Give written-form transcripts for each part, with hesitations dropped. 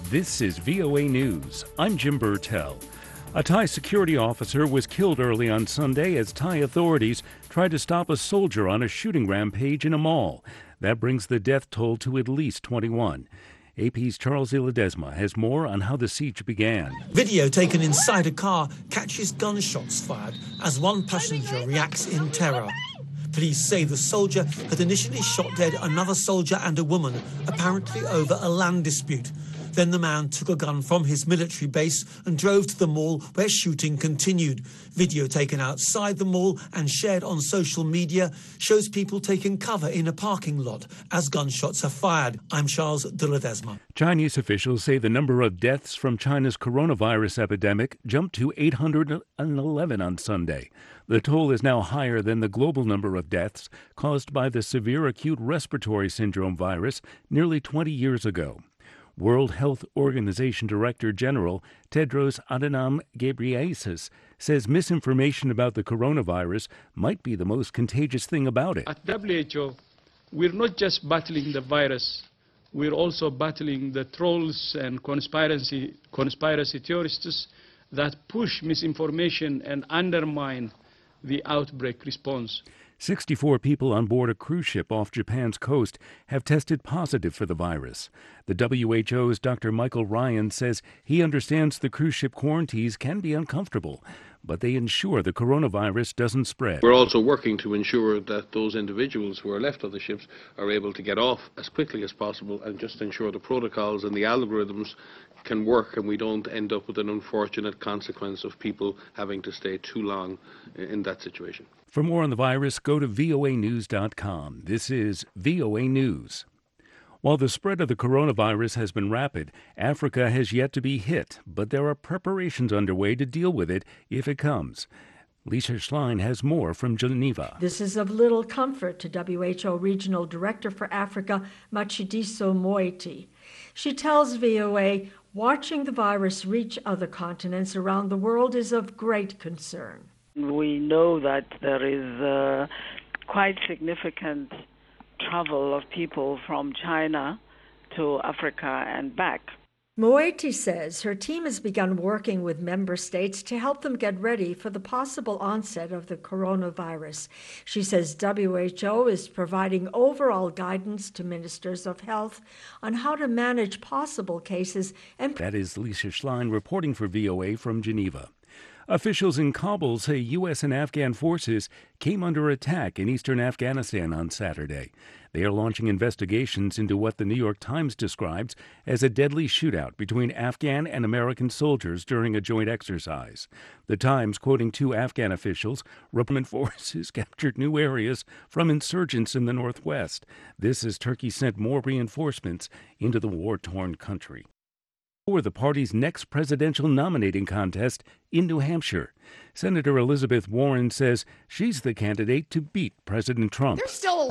This is VOA News. I'm Jim Burtell. A Thai security officer was killed early on Sunday as Thai authorities tried to stop a soldier on a shooting rampage in a mall. That brings the death toll to at least 21. AP's Charles Iledesma has more on how the siege began. Video taken inside a car catches gunshots fired as one passenger reacts in terror. Police say the soldier had initially shot dead another soldier and a woman, apparently over a land dispute. Then the man took a gun from his military base and drove to the mall where shooting continued. Video taken outside the mall and shared on social media shows people taking cover in a parking lot as gunshots are fired. I'm Charles Iledesma. Chinese officials say the number of deaths from China's coronavirus epidemic jumped to 811 on Sunday. The toll is now higher than the global number of deaths caused by the severe acute respiratory syndrome virus nearly 20 years ago. World Health Organization Director General Tedros Adhanom Ghebreyesus says misinformation about the coronavirus might be the most contagious thing about it. At WHO, we're not just battling the virus, we're also battling the trolls and conspiracy theorists that push misinformation and undermine the outbreak response. 64 people on board a cruise ship off Japan's coast have tested positive for the virus. The WHO's Dr. Michael Ryan says he understands the cruise ship quarantines can be uncomfortable, but they ensure the coronavirus doesn't spread. We're also working to ensure that those individuals who are left on the ships are able to get off as quickly as possible and just ensure the protocols and the algorithms can work and we don't end up with an unfortunate consequence of people having to stay too long in that situation. For more on the virus, go to voanews.com. This is VOA News. While the spread of the coronavirus has been rapid, Africa has yet to be hit, but there are preparations underway to deal with it if it comes. Lisa Schlein has more from Geneva. This is of little comfort to WHO Regional Director for Africa, Matshidiso Moeti. She tells VOA, watching the virus reach other continents around the world is of great concern. We know that there is quite significant travel of people from China to Africa and back. Moeti says her team has begun working with member states to help them get ready for the possible onset of the coronavirus. She says WHO is providing overall guidance to ministers of health on how to manage possible cases. And that is Lisa Schlein reporting for VOA from Geneva. Officials in Kabul say U.S. and Afghan forces came under attack in eastern Afghanistan on Saturday. They are launching investigations into what the New York Times describes as a deadly shootout between Afghan and American soldiers during a joint exercise. The Times, quoting two Afghan officials, government forces captured new areas from insurgents in the northwest. This as Turkey sent more reinforcements into the war-torn country. For the party's next presidential nominating contest in New Hampshire, Senator Elizabeth Warren says she's the candidate to beat President Trump. They're still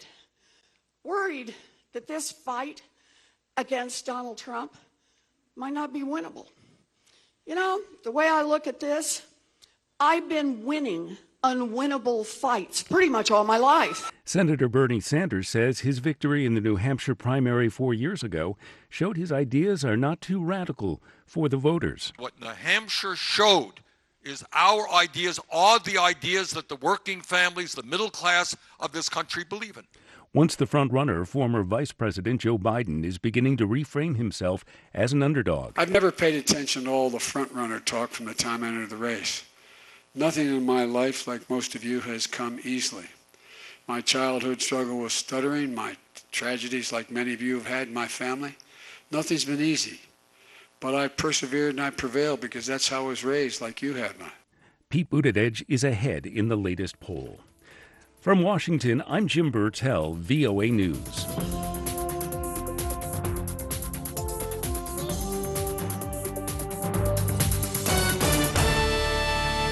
worried that this fight against Donald Trump might not be winnable. You know, the way I look at this, I've been winning unwinnable fights pretty much all my life. Senator Bernie Sanders says his victory in the New Hampshire primary 4 years ago showed his ideas are not too radical for the voters. What New Hampshire showed is our ideas are the ideas that the working families, the middle class of this country believe in. Once the front-runner, former Vice President Joe Biden is beginning to reframe himself as an underdog. I've never paid attention to all the front-runner talk from the time I entered the race. Nothing in my life, like most of you, has come easily. My childhood struggle with stuttering, my tragedies like many of you have had in my family, nothing's been easy. But I persevered and I prevailed because that's how I was raised, like you have. Pete Buttigieg is ahead in the latest poll. From Washington, I'm Jim Burtell, VOA News.